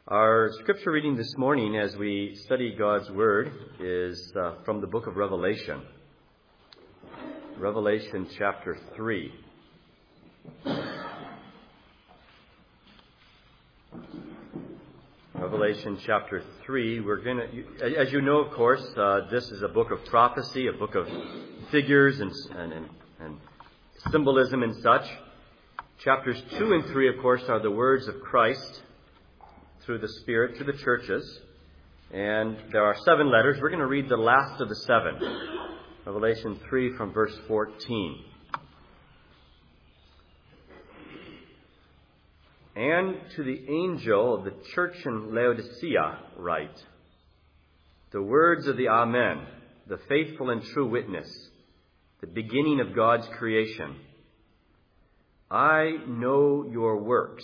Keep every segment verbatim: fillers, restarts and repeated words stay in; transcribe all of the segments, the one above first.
Our scripture reading this morning as we study God's Word is uh, from the book of Revelation. Revelation chapter three. Revelation chapter three. We're going to, as you know, of course, uh, this is a book of prophecy, a book of figures and, and, and, and symbolism and such. Chapters two and three, of course, are the words of Christ through the Spirit to the churches. And there are seven letters. We're going to read the last of the seven. Revelation three from verse fourteen. And to the angel of the church in Laodicea write, the words of the Amen, the faithful and true witness, the beginning of God's creation. I know your works.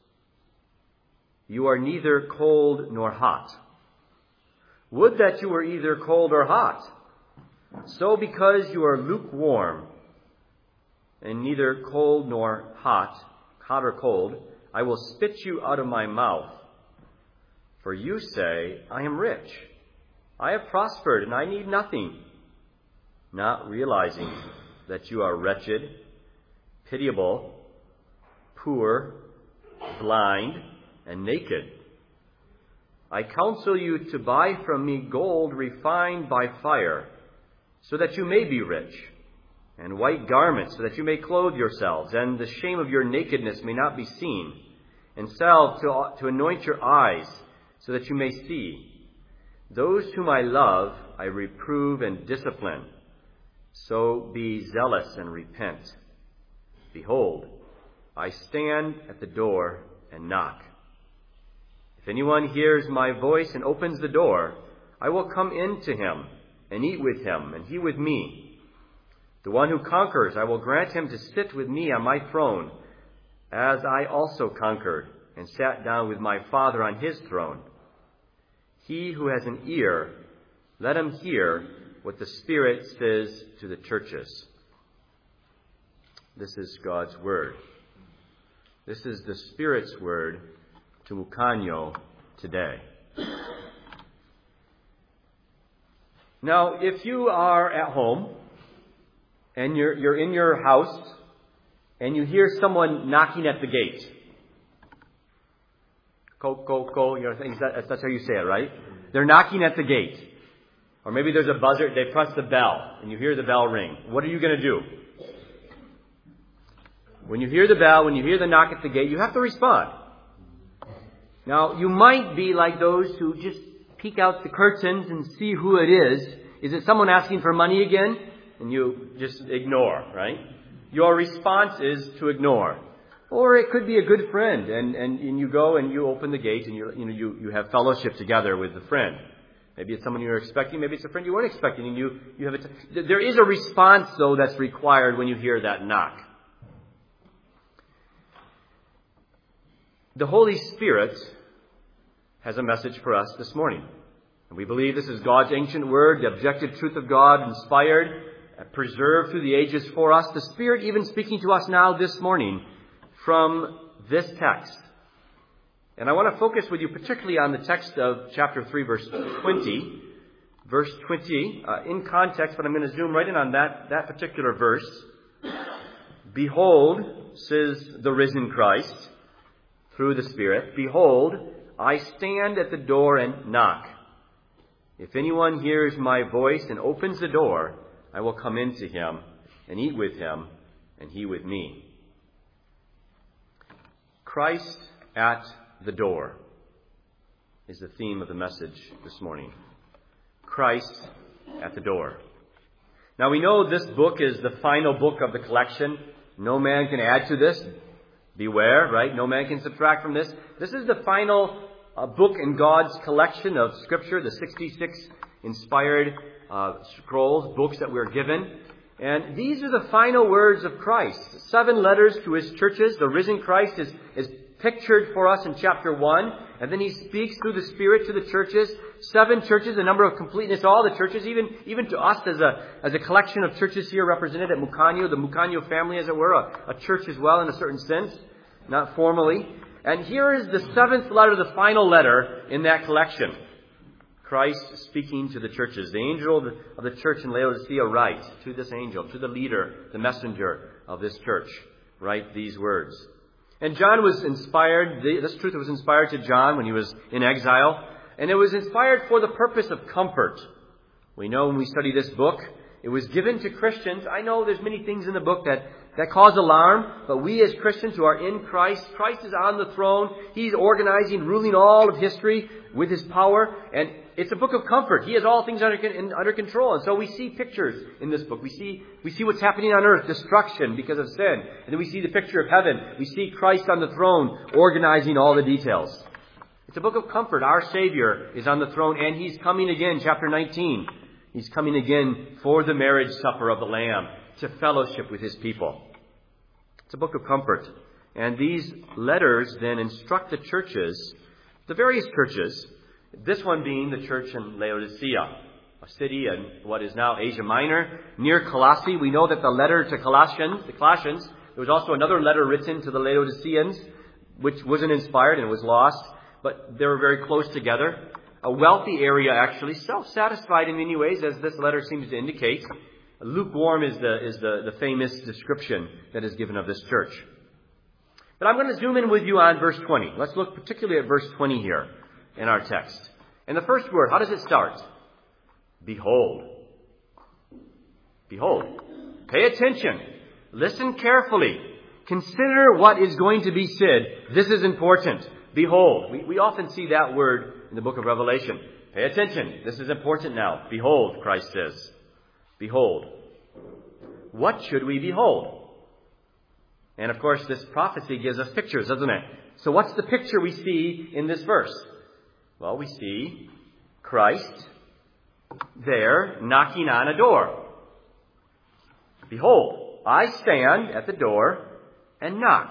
You are neither cold nor hot. Would that you were either cold or hot. So because you are lukewarm and neither cold nor hot, hot or cold, I will spit you out of my mouth. For you say, I am rich. I have prospered and I need nothing. Not realizing that you are wretched, pitiable, poor, blind, and naked. I counsel you to buy from me gold refined by fire, so that you may be rich, and white garments, so that you may clothe yourselves, and the shame of your nakedness may not be seen, and salve to, to anoint your eyes, so that you may see. Those whom I love, I reprove and discipline. So be zealous and repent. Behold, I stand at the door and knock. If anyone hears my voice and opens the door, I will come in to him and eat with him, and he with me. The one who conquers, I will grant him to sit with me on my throne, as I also conquered and sat down with my Father on his throne. He who has an ear, let him hear what the Spirit says to the churches. This is God's Word. This is the Spirit's word to Mukanyo today. Now, if you are at home and you're, you're in your house and you hear someone knocking at the gate, ko, ko, ko, you know, that, that's how you say it, right? They're knocking at the gate. Or maybe there's a buzzer, they press the bell and you hear the bell ring. What are you going to do? When you hear the bell, when you hear the knock at the gate, you have to respond. Now, you might be like those who just peek out the curtains and see who it is. Is it someone asking for money again? And you just ignore, right? Your response is to ignore. Or it could be a good friend, and, and, and you go and you open the gate and you you know you, you have fellowship together with the friend. Maybe it's someone you were expecting, maybe it's a friend you weren't expecting, and you, you have a t- there is a response, though, that's required when you hear that knock. The Holy Spirit has a message for us this morning. And we believe this is God's ancient word, the objective truth of God, inspired, preserved through the ages for us. The Spirit even speaking to us now this morning from this text. And I want to focus with you particularly on the text of chapter three, verse twenty. Verse twenty, uh, in context, but I'm going to zoom right in on that, that particular verse. Behold, says the risen Christ, through the Spirit, behold, I stand at the door and knock. If anyone hears my voice and opens the door, I will come in to him and eat with him and he with me. Christ at the door is the theme of the message this morning. Christ at the door. Now we know this book is the final book of the collection. No man can add to this. Beware, right? No man can subtract from this. This is the final uh, book in God's collection of Scripture, the sixty-six inspired uh, scrolls, books that we're given. And these are the final words of Christ. Seven letters to his churches. The risen Christ is, is pictured for us in chapter one. And then he speaks through the Spirit to the churches. Seven churches, a number of completeness, all the churches, even, even to us as a, as a collection of churches here represented at Mukanyo, the Mukanyo family, as it were, a, a church as well in a certain sense, not formally. And here is the seventh letter, the final letter in that collection. Christ speaking to the churches. The angel of the church in Laodicea writes to this angel, to the leader, the messenger of this church, write these words. And John was inspired, this truth was inspired to John when he was in exile, and it was inspired for the purpose of comfort. We know when we study this book, it was given to Christians. I know there's many things in the book that, that cause alarm, but we as Christians who are in Christ, Christ is on the throne. He's organizing, ruling all of history with His power, and it's a book of comfort. He has all things under, in, under control. And so we see pictures in this book. We see, we see what's happening on earth, destruction because of sin. And then we see the picture of heaven. We see Christ on the throne organizing all the details. It's a book of comfort. Our Savior is on the throne, and He's coming again, chapter nineteen. He's coming again for the marriage supper of the Lamb, to fellowship with His people. It's a book of comfort. And these letters then instruct the churches, the various churches, this one being the church in Laodicea, a city in what is now Asia Minor, near Colossae. We know that the letter to Colossians, the Colossians, there was also another letter written to the Laodiceans, which wasn't inspired and was lost, but they were very close together. A wealthy area, actually, self-satisfied in many ways, as this letter seems to indicate. Lukewarm is the is the, the famous description that is given of this church. But I'm going to zoom in with you on verse twenty. Let's look particularly at verse twenty here in our text. And the first word, how does it start? Behold. Behold. Pay attention. Listen carefully. Consider what is going to be said. This is important. Behold. We, we often see that word in the book of Revelation. Pay attention. This is important now. Behold, Christ says. Behold. What should we behold? And of course, this prophecy gives us pictures, doesn't it? So what's the picture we see in this verse? Well, we see Christ there knocking on a door. Behold, I stand at the door and knock.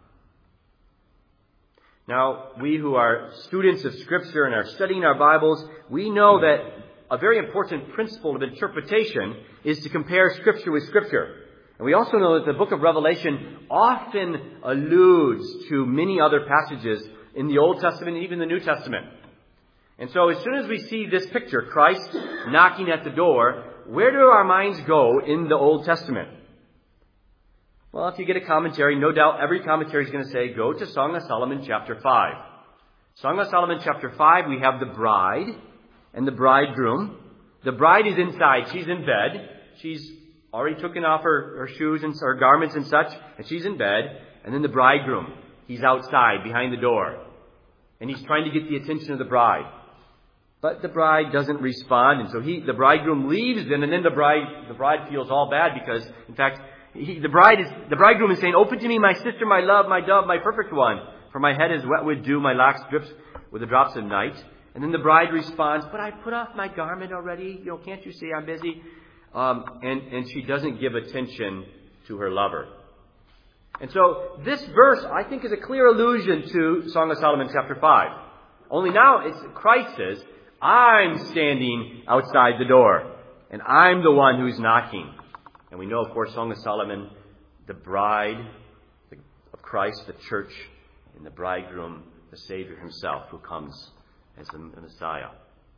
Now, we who are students of Scripture and are studying our Bibles, we know that a very important principle of interpretation is to compare Scripture with Scripture. And we also know that the book of Revelation often alludes to many other passages in the Old Testament and even the New Testament. And so as soon as we see this picture, Christ knocking at the door, where do our minds go in the Old Testament? Well, if you get a commentary, no doubt every commentary is going to say, go to Song of Solomon chapter five. Song of Solomon chapter five, we have the bride and the bridegroom. The bride is inside. She's in bed. She's already taken off her, her shoes and her garments and such, and she's in bed. And then the bridegroom, he's outside behind the door. And he's trying to get the attention of the bride. But the bride doesn't respond, and so he, the bridegroom leaves, and then the bride, the bride feels all bad because, in fact, he, the bride is, the bridegroom is saying, "Open to me, my sister, my love, my dove, my perfect one. For my head is wet with dew, my locks drips with the drops of night." And then the bride responds, "But I put off my garment already. You know, can't you see I'm busy?" Um, and and she doesn't give attention to her lover. And so this verse, I think, is a clear allusion to Song of Solomon chapter five. Only now it's Christ says, "I'm standing outside the door, and I'm the one who's knocking." And we know, of course, Song of Solomon, the bride of Christ, the church, and the bridegroom, the Savior himself, who comes as the Messiah.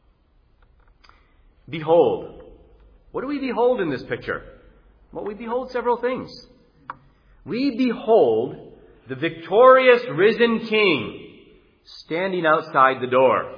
Behold. What do we behold in this picture? Well, we behold several things. We behold the victorious risen King standing outside the door.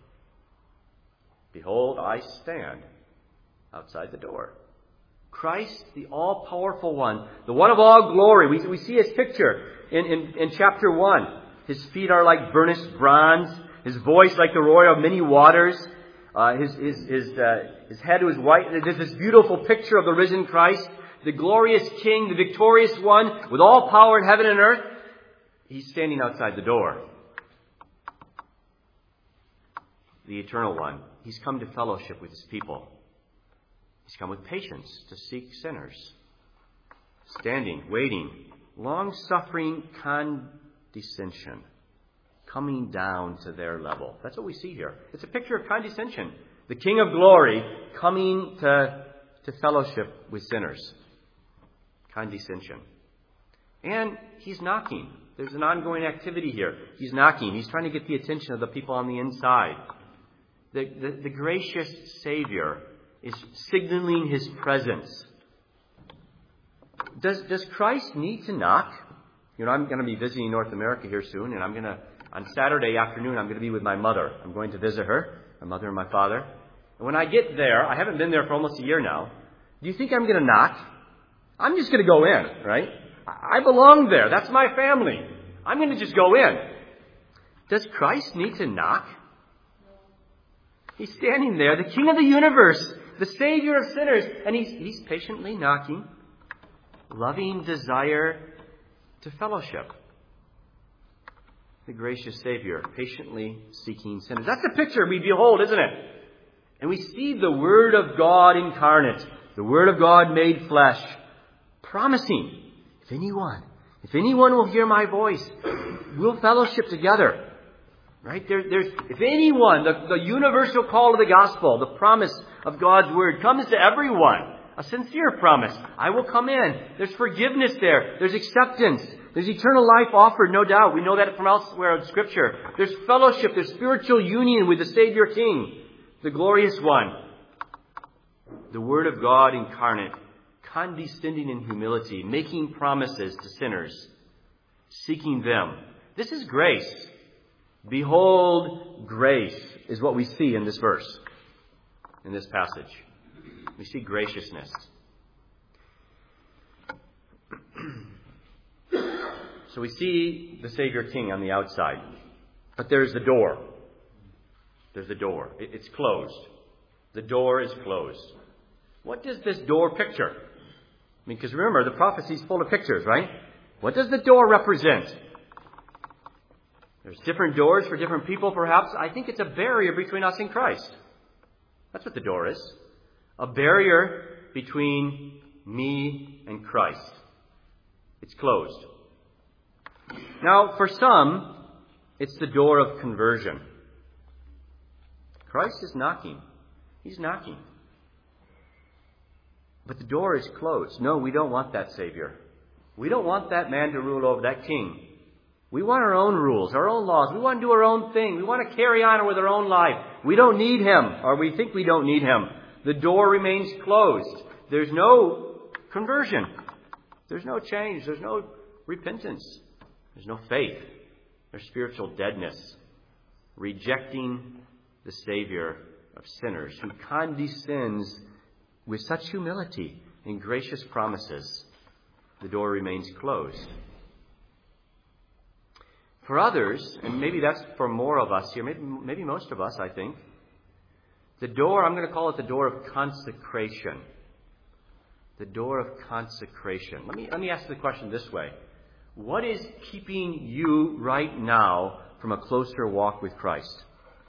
Behold, I stand outside the door. Christ, the all-powerful one, the one of all glory. We, we see his picture in, in, in chapter one. His feet are like burnished bronze. His voice like the roar of many waters. Uh, his his his, uh, his head was white. There's this beautiful picture of the risen Christ, the glorious King, the victorious one, with all power in heaven and earth. He's standing outside the door. The eternal one. He's come to fellowship with his people. He's come with patience to seek sinners. Standing, waiting, long-suffering condescension, coming down to their level. That's what we see here. It's a picture of condescension. The King of glory coming to, to fellowship with sinners. Condescension. And he's knocking. There's an ongoing activity here. He's knocking. He's trying to get the attention of the people on the inside. The, the, the gracious Savior is signaling His presence. Does, does Christ need to knock? You know, I'm going to be visiting North America here soon, and I'm going to, on Saturday afternoon, I'm going to be with my mother. I'm going to visit her, my mother and my father. And when I get there, I haven't been there for almost a year now. Do you think I'm going to knock? I'm just going to go in, right? I belong there. That's my family. I'm going to just go in. Does Christ need to knock? He's standing there, the King of the universe, the Savior of sinners, and he's, he's patiently knocking, loving desire to fellowship. The gracious Savior, patiently seeking sinners. That's the picture we behold, isn't it? And we see the Word of God incarnate, the Word of God made flesh, promising, if anyone, if anyone will hear my voice, we'll fellowship together. Right? There, there's, if anyone, the, the universal call of the gospel, the promise of God's Word comes to everyone. A sincere promise. I will come in. There's forgiveness there. There's acceptance. There's eternal life offered, no doubt. We know that from elsewhere in Scripture. There's fellowship. There's spiritual union with the Savior King, the glorious one. The Word of God incarnate, condescending in humility, making promises to sinners, seeking them. This is grace. Behold, grace is what we see in this verse, in this passage. We see graciousness. So we see the Savior King on the outside. But there's the door. There's the door. It's closed. The door is closed. What does this door picture? I mean, because remember, the prophecy is full of pictures, right? What does the door represent? There's different doors for different people, perhaps. I think it's a barrier between us and Christ. That's what the door is. A barrier between me and Christ. It's closed. Now, for some, it's the door of conversion. Christ is knocking. He's knocking. But the door is closed. No, we don't want that Savior. We don't want that man to rule over, that king. We want our own rules, our own laws. We want to do our own thing. We want to carry on with our own life. We don't need Him, or we think we don't need Him. The door remains closed. There's no conversion. There's no change. There's no repentance. There's no faith. There's spiritual deadness. Rejecting the Savior of sinners who condescends with such humility and gracious promises. The door remains closed. For others, and maybe that's for more of us here, maybe, maybe most of us, I think, the door, I'm going to call it the door of consecration. The door of consecration. Let me, let me ask the question this way. What is keeping you right now from a closer walk with Christ?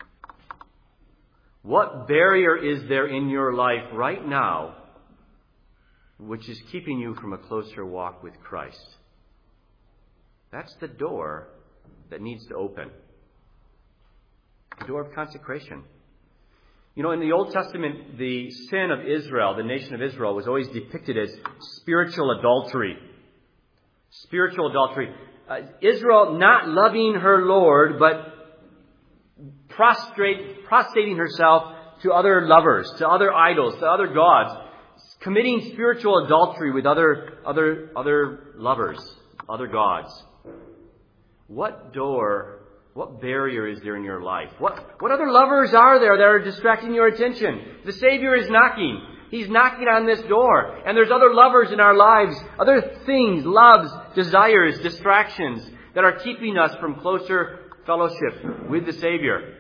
What barrier is there in your life right now which is keeping you from a closer walk with Christ? That's the door that needs to open. The door of consecration. You know, in the Old Testament, the sin of Israel, the nation of Israel, was always depicted as spiritual adultery. Spiritual adultery. Uh, Israel not loving her Lord, but prostrate, prostrating herself to other lovers, to other idols, to other gods, committing spiritual adultery with other, other, other lovers, other gods. What door, what barrier is there in your life? What, what other lovers are there that are distracting your attention? The Savior is knocking. He's knocking on this door. And there's other lovers in our lives, other things, loves, desires, distractions that are keeping us from closer fellowship with the Savior.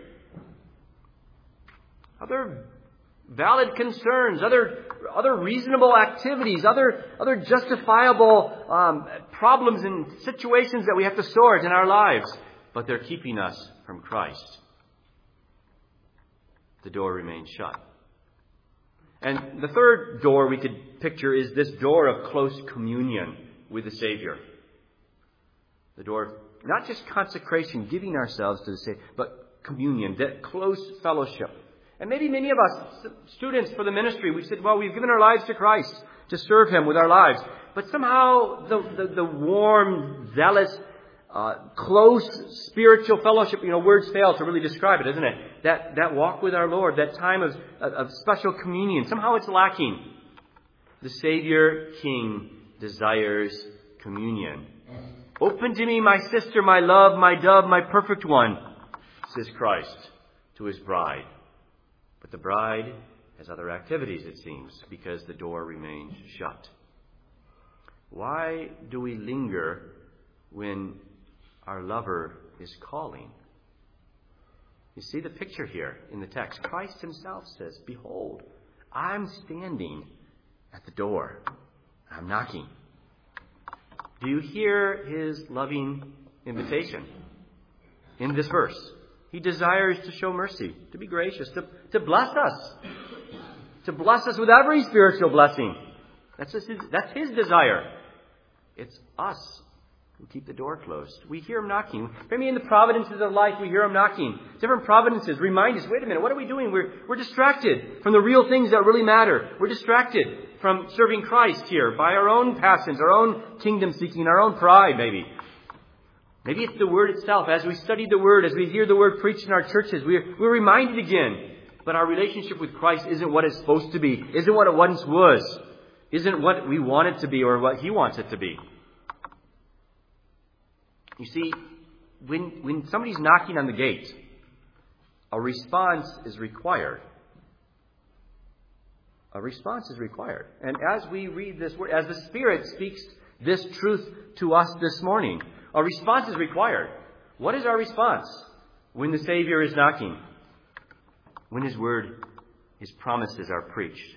Other valid concerns, other other reasonable activities, other other justifiable um, problems and situations that we have to sort in our lives, but they're keeping us from Christ. The door remains shut. And the third door we could picture is this door of close communion with the Savior. The door of not just consecration, giving ourselves to the Savior, but communion, that close fellowship. And maybe many of us, students for the ministry, we've said, well, we've given our lives to Christ to serve Him with our lives. But somehow the, the, the warm, zealous uh, close spiritual fellowship. You know, words fail to really describe it, doesn't it? That, that walk with our Lord, that time of, of special communion. Somehow it's lacking. The Savior King desires communion. Open to me, my sister, my love, my dove, my perfect one, says Christ to his bride. But the bride has other activities, it seems, because the door remains shut. Why do we linger when our lover is calling? You see the picture here in the text. Christ himself says, behold, I'm standing at the door. I'm knocking. Do you hear his loving invitation in this verse? He desires to show mercy, to be gracious, to, to bless us, to bless us with every spiritual blessing. That's his, that's his desire. It's us who keep the door closed. We hear him knocking. Maybe in the providences of life we hear him knocking. Different providences remind us, wait a minute, what are we doing? We're, we're distracted from the real things that really matter. We're distracted from serving Christ here by our own passions, our own kingdom seeking, our own pride maybe. Maybe it's the Word itself. As we study the Word, as we hear the Word preached in our churches, we're, we're reminded again. But our relationship with Christ isn't what it's supposed to be. Isn't what it once was. Isn't what we want it to be or what He wants it to be. You see, when, when somebody's knocking on the gate, a response is required. A response is required. And as we read this word, as the Spirit speaks this truth to us this morning, a response is required. What is our response when the Savior is knocking? When His Word, His promises are preached?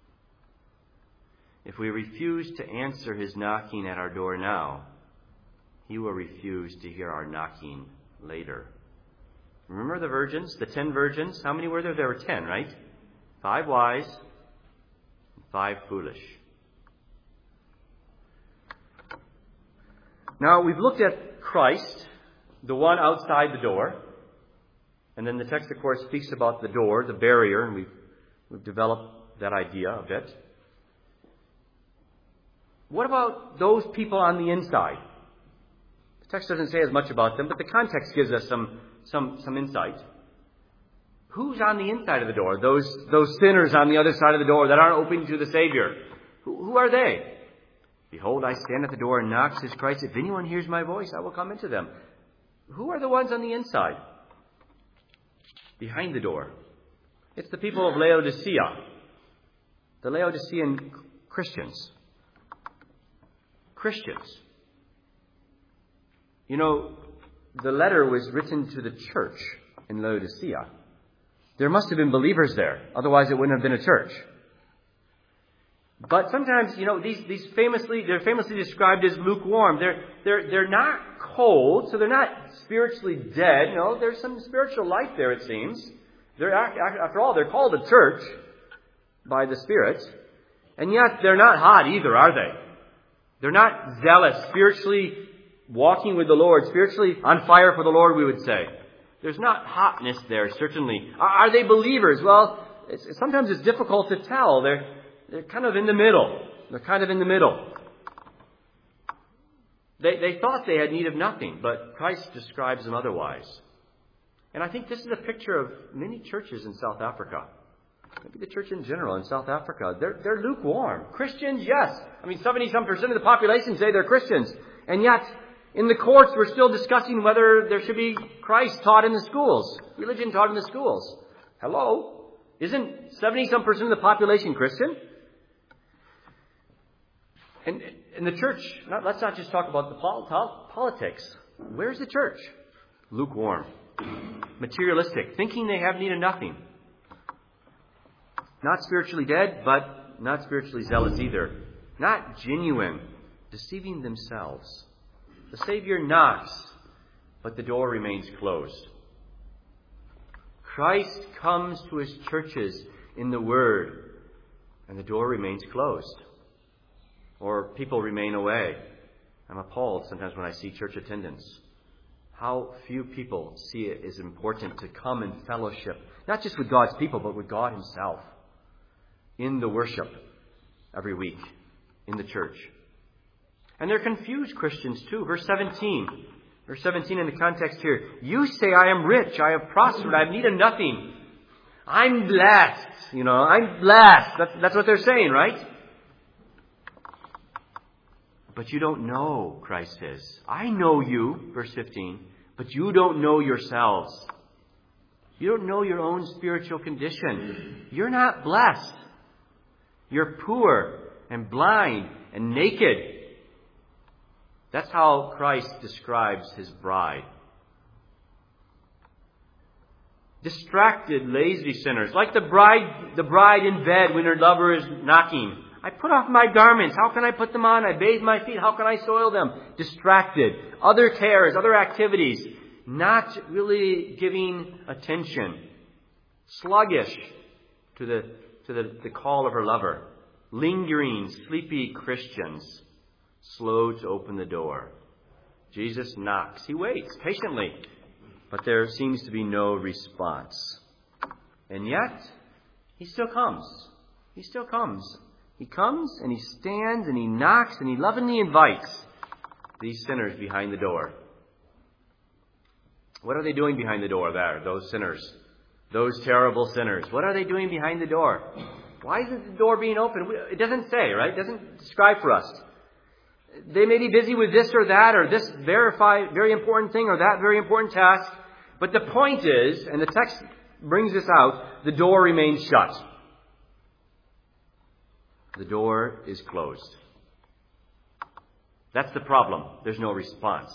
If we refuse to answer His knocking at our door now, He will refuse to hear our knocking later. Remember the virgins, the ten virgins? How many were there? There were ten, right? Five wise and five foolish. Now, we've looked at Christ, the one outside the door. And then the text, of course, speaks about the door, the barrier, and we've, we've developed that idea a bit. What about those people on the inside? The text doesn't say as much about them, but the context gives us some, some, some insight. Who's on the inside of the door? Those, those sinners on the other side of the door that aren't open to the Savior. Who, who are they? Behold, I stand at the door and knock, says Christ. If anyone hears my voice, I will come into them. Who are the ones on the inside? Behind the door. It's the people of Laodicea. The Laodicean Christians. Christians. You know, the letter was written to the church in Laodicea. There must have been believers there. Otherwise, it wouldn't have been a church. But sometimes, you know, these, these famously, they're famously described as lukewarm. They're, they're, they're not cold, so they're not spiritually dead. No, there's some spiritual life there, it seems. They're, after all, they're called a church by the Spirit. And yet, they're not hot either, are they? They're not zealous, spiritually walking with the Lord, spiritually on fire for the Lord, we would say. There's not hotness there, certainly. Are, are they believers? Well, it's, sometimes it's difficult to tell. They're, they're kind of in the middle. They're kind of in the middle. They, they thought they had need of nothing, but Christ describes them otherwise. And I think this is a picture of many churches in South Africa. Maybe the church in general in South Africa. They're, they're lukewarm. Christians, yes. I mean, seventy-some percent of the population say they're Christians. And yet, in the courts, we're still discussing whether there should be Christ taught in the schools. Religion taught in the schools. Hello? Isn't seventy-some percent of the population Christian? And in the church, not, let's not just talk about the pol- politics. Where's the church? Lukewarm. Materialistic. Thinking they have need of nothing. Not spiritually dead, but not spiritually zealous either. Not genuine. Deceiving themselves. The Savior knocks, but the door remains closed. Christ comes to His churches in the Word, and the door remains closed. Or people remain away. I'm appalled sometimes when I see church attendance. How few people see it as important to come and fellowship, not just with God's people, but with God Himself. In the worship every week in the church. And they're confused Christians too. Verse seventeen. Verse seventeen in the context here. You say, I am rich, I have prospered, I have need of nothing. I'm blessed. You know, I'm blessed. That's, that's what they're saying, right? But you don't know, Christ says. I know you, verse fifteen, but you don't know yourselves. You don't know your own spiritual condition. You're not blessed. You're poor and blind and naked. That's how Christ describes His bride. Distracted, lazy sinners, like the bride, the bride in bed when her lover is knocking. I put off my garments. How can I put them on? I bathe my feet. How can I soil them? Distracted. Other cares, other activities. Not really giving attention. Sluggish to the, to the, the call of her lover. Lingering, sleepy Christians. Slow to open the door. Jesus knocks. He waits patiently. But there seems to be no response. And yet, He still comes. He still comes. He comes and He stands and He knocks and He lovingly invites these sinners behind the door. What are they doing behind the door there, those sinners? Those terrible sinners. What are they doing behind the door? Why isn't the door being open? It doesn't say, right? It doesn't describe for us. They may be busy with this or that or this verify, very important thing or that very important task. But the point is, and the text brings this out, the door remains shut. The door is closed. That's the problem. There's no response.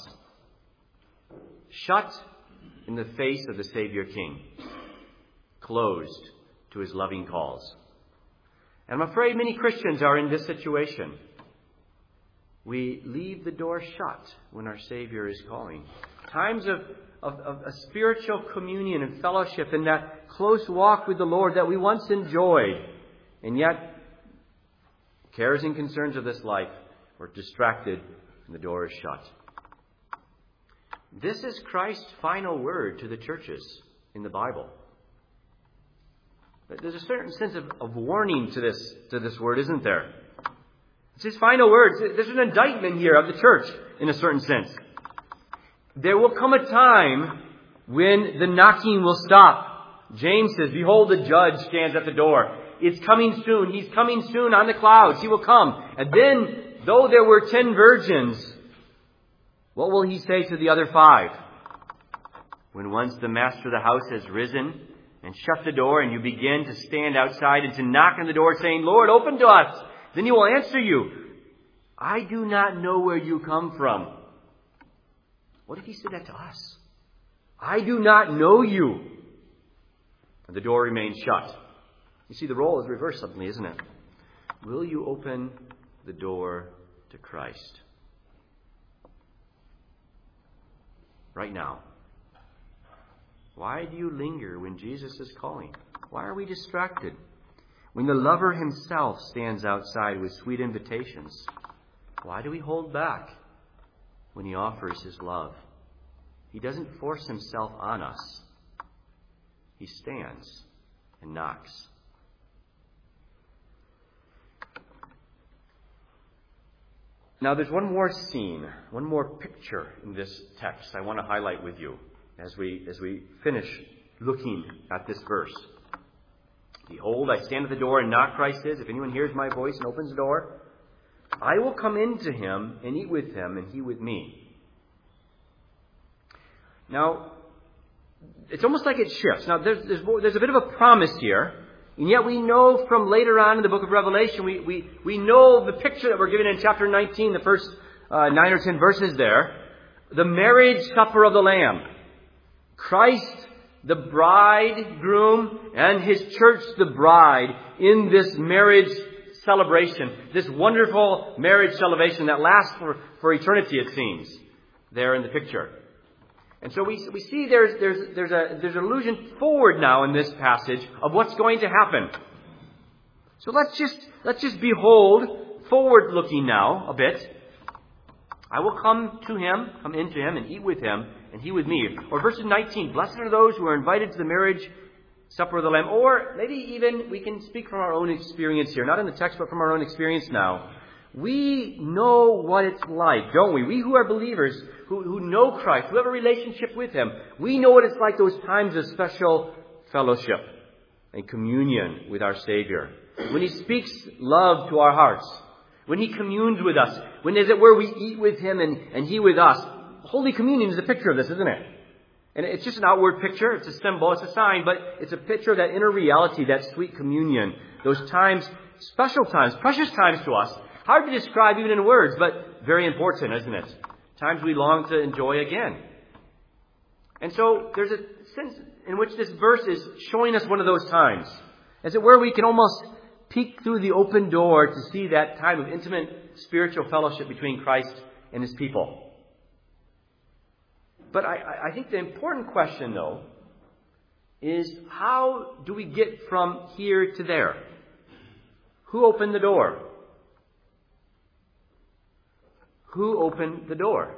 Shut in the face of the Savior King. Closed to His loving calls. And I'm afraid many Christians are in this situation. We leave the door shut when our Savior is calling. Times of, of, of a spiritual communion and fellowship and that close walk with the Lord that we once enjoyed. And yet, cares and concerns of this life were distracted and the door is shut. This is Christ's final word to the churches in the Bible. There's a certain sense of, of warning to this, to this word, isn't there? It's His final words. There's an indictment here of the church in a certain sense. There will come a time when the knocking will stop. James says, behold, the judge stands at the door. It's coming soon. He's coming soon on the clouds. He will come. And then, though there were ten virgins, what will He say to the other five? When once the master of the house has risen and shut the door and you begin to stand outside and to knock on the door saying, Lord, open to us. Then He will answer you, I do not know where you come from. What if He said that to us? I do not know you. And the door remains shut. You see, the role is reversed suddenly, isn't it? Will you open the door to Christ? Right now. Why do you linger when Jesus is calling? Why are we distracted? When the lover Himself stands outside with sweet invitations, why do we hold back when He offers His love? He doesn't force Himself on us. He stands and knocks. Now there's one more scene, one more picture in this text I want to highlight with you as we as we finish looking at this verse. Behold, I stand at the door and knock, Christ says. If anyone hears my voice and opens the door, I will come into him and eat with him and he with me. Now, it's almost like it shifts. Now, there's, there's, there's a bit of a promise here. And yet we know from later on in the book of Revelation, we, we, we know the picture that we're given in chapter nineteen, the first uh, nine or ten verses there. The marriage supper of the Lamb. Christ, the bridegroom, and His church, the bride, in this marriage celebration. This wonderful marriage celebration that lasts for, for eternity, it seems, there in the picture. And so we we see there's there's there's a there's an allusion forward now in this passage of what's going to happen. So let's just let's just behold forward looking now a bit. I will come to him, come into him, and eat with him, and he with me. Or verse nineteen, blessed are those who are invited to the marriage supper of the Lamb. Or maybe even we can speak from our own experience here, not in the text, but from our own experience now. We know what it's like, don't we? We who are believers, who, who know Christ, who have a relationship with Him, we know what it's like, those times of special fellowship and communion with our Savior. When He speaks love to our hearts, when He communes with us, when, as it were, we eat with Him and, and He with us. Holy Communion is a picture of this, isn't it? And it's just an outward picture. It's a symbol. It's a sign. But it's a picture of that inner reality, that sweet communion. Those times, special times, precious times to us. Hard to describe even in words, but very important, isn't it? Times we long to enjoy again. And so there's a sense in which this verse is showing us one of those times. As it were, we can almost peek through the open door to see that time of intimate spiritual fellowship between Christ and His people. But I, I think the important question, though, is how do we get from here to there? Who opened the door? Who opened the door?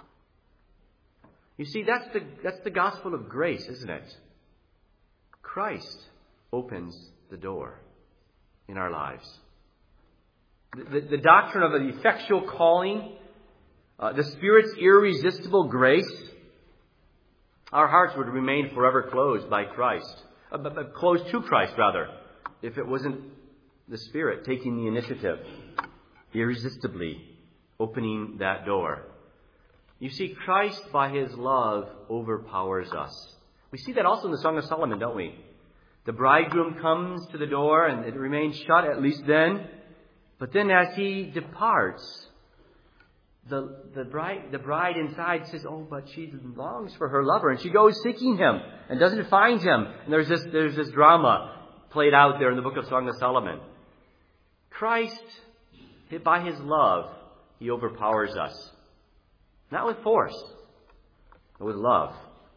You see, that's the, that's the gospel of grace, isn't it? Christ opens the door in our lives. The, the, the doctrine of the effectual calling, uh, the Spirit's irresistible grace, our hearts would remain forever closed by Christ. Uh, but, but closed to Christ, rather, if it wasn't the Spirit taking the initiative, irresistibly opening that door. You see, Christ, by His love, overpowers us. We see that also in the Song of Solomon, don't we? The bridegroom comes to the door and it remains shut, at least then. But then as he departs, the, the bride, the bride inside says, oh, but she longs for her lover. And she goes seeking him and doesn't find him. And there's this, there's this drama played out there in the book of Song of Solomon. Christ, by His love, He overpowers us. Not with force, but with love.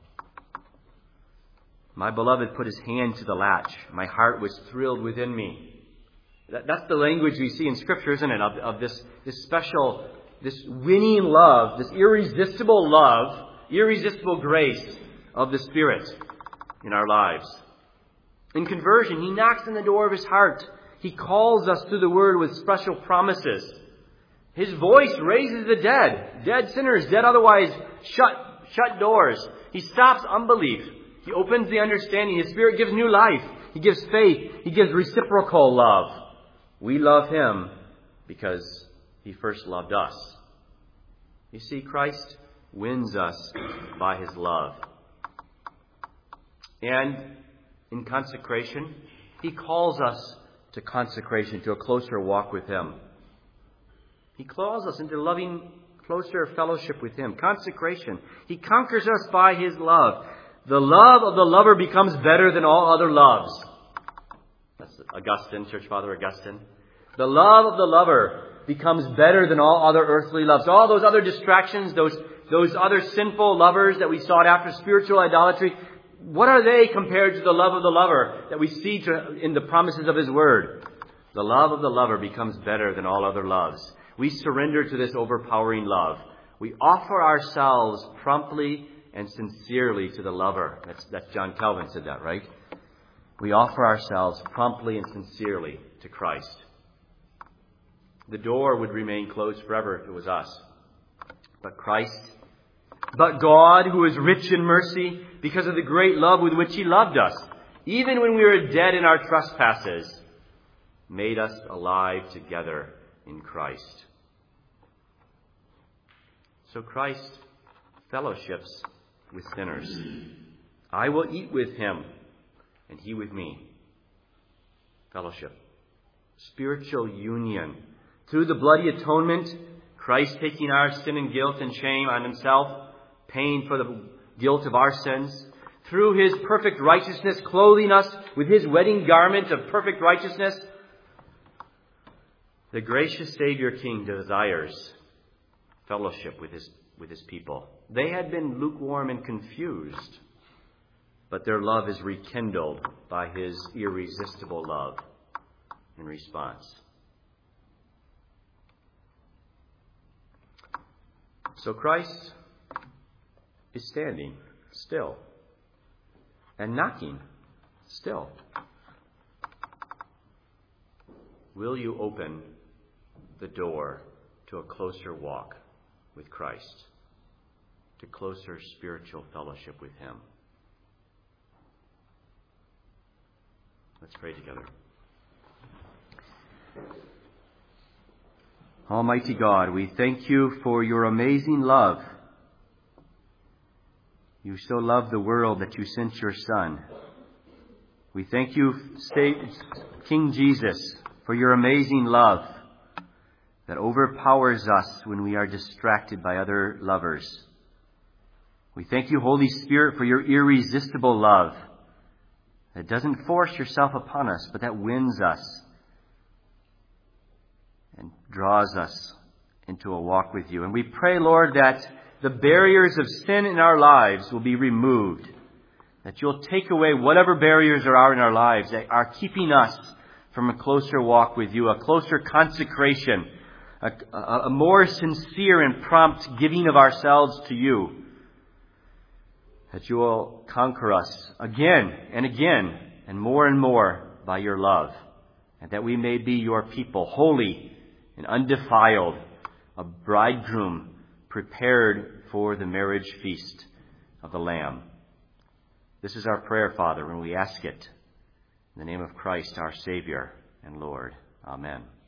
My beloved put his hand to the latch. My heart was thrilled within me. That, that's the language we see in Scripture, isn't it? Of, of this, this special, this winning love, this irresistible love, irresistible grace of the Spirit in our lives. In conversion, He knocks on the door of his heart. He calls us through the Word with special promises. His voice raises the dead, dead sinners, dead otherwise shut, shut doors. He stops unbelief. He opens the understanding. His Spirit gives new life. He gives faith. He gives reciprocal love. We love Him because He first loved us. You see, Christ wins us by His love. And in consecration, He calls us to consecration, to a closer walk with Him. He calls us into loving, closer fellowship with Him. Consecration. He conquers us by His love. The love of the lover becomes better than all other loves. That's Augustine, Church Father Augustine. The love of the lover becomes better than all other earthly loves. All those other distractions, those, those other sinful lovers that we sought after, spiritual idolatry, what are they compared to the love of the lover that we see to, in the promises of His Word? The love of the lover becomes better than all other loves. We surrender to this overpowering love. We offer ourselves promptly and sincerely to the lover. That's, that's John Calvin said that, right? We offer ourselves promptly and sincerely to Christ. The door would remain closed forever if it was us. But Christ, but God, who is rich in mercy, because of the great love with which He loved us, even when we were dead in our trespasses, made us alive together in Christ. So Christ fellowships with sinners. I will eat with Him, and He with me. Fellowship. Spiritual union. Through the bloody atonement, Christ taking our sin and guilt and shame on Himself, paying for the guilt of our sins. Through His perfect righteousness, clothing us with His wedding garment of perfect righteousness. The gracious Savior King desires fellowship with his, with his people. They had been lukewarm and confused, but their love is rekindled by His irresistible love in response. So Christ is standing still and knocking still. Will you open the door to a closer walk with Christ, to closer spiritual fellowship with Him. Let's pray together. Almighty God, we thank you for your amazing love. You so loved the world that you sent your Son. We thank you, King Jesus, for your amazing love that overpowers us when we are distracted by other lovers. We thank you, Holy Spirit, for your irresistible love that doesn't force yourself upon us, but that wins us and draws us into a walk with you. And we pray, Lord, that the barriers of sin in our lives will be removed, that you'll take away whatever barriers there are in our lives that are keeping us from a closer walk with you, a closer consecration, a, a, a more sincere and prompt giving of ourselves to you, that you will conquer us again and again and more and more by your love, and that we may be your people, holy and undefiled, a bridegroom prepared for the marriage feast of the Lamb. This is our prayer, Father, and we ask it in the name of Christ, our Savior and Lord. Amen.